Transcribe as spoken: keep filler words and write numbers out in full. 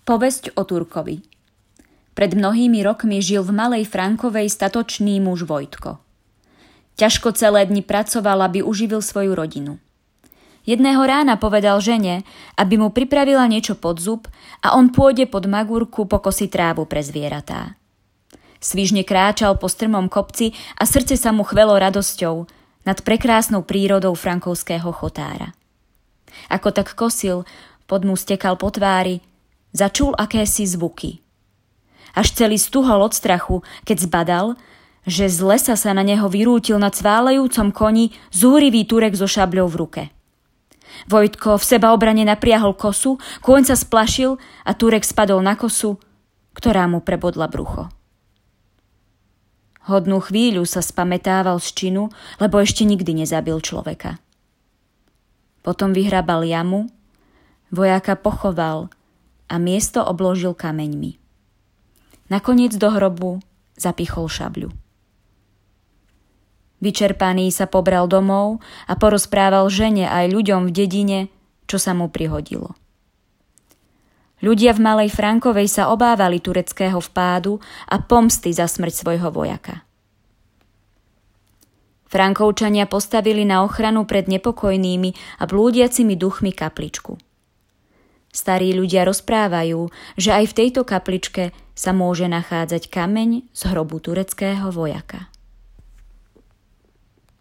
Povesť o Turkovi. Pred mnohými rokmi žil v Malej Frankovej statočný muž Vojtko. Ťažko celé dni pracoval, aby uživil svoju rodinu. Jedného rána povedal žene, aby mu pripravila niečo pod zub a on pôjde pod magúrku pokosiť trávu pre zvieratá. Svižne kráčal po strmom kopci a srdce sa mu chvelo radosťou nad prekrásnou prírodou frankovského chotára. Ako tak kosil, pod mu stekal po tvári, začul akési zvuky. Až celý stuhol od strachu, keď zbadal, že z lesa sa na neho vyrútil na cválejúcom koni zúrivý Turek so šabľou v ruke. Vojtko v sebaobrane napriahol kosu, kôň sa splašil a Turek spadol na kosu, ktorá mu prebodla brucho. Hodnú chvíľu sa spamätával z činu, lebo ešte nikdy nezabil človeka. Potom vyhrabal jamu, vojaka pochoval a miesto obložil kameňmi. Nakoniec do hrobu zapichol šabľu. Vyčerpaný sa pobral domov a porozprával žene aj ľuďom v dedine, čo sa mu prihodilo. Ľudia v Malej Frankovej sa obávali tureckého vpádu a pomsty za smrť svojho vojaka. Frankovčania postavili na ochranu pred nepokojnými a blúdiacimi duchmi kapličku. Starí ľudia rozprávajú, že aj v tejto kapličke sa môže nachádzať kameň z hrobu tureckého vojaka.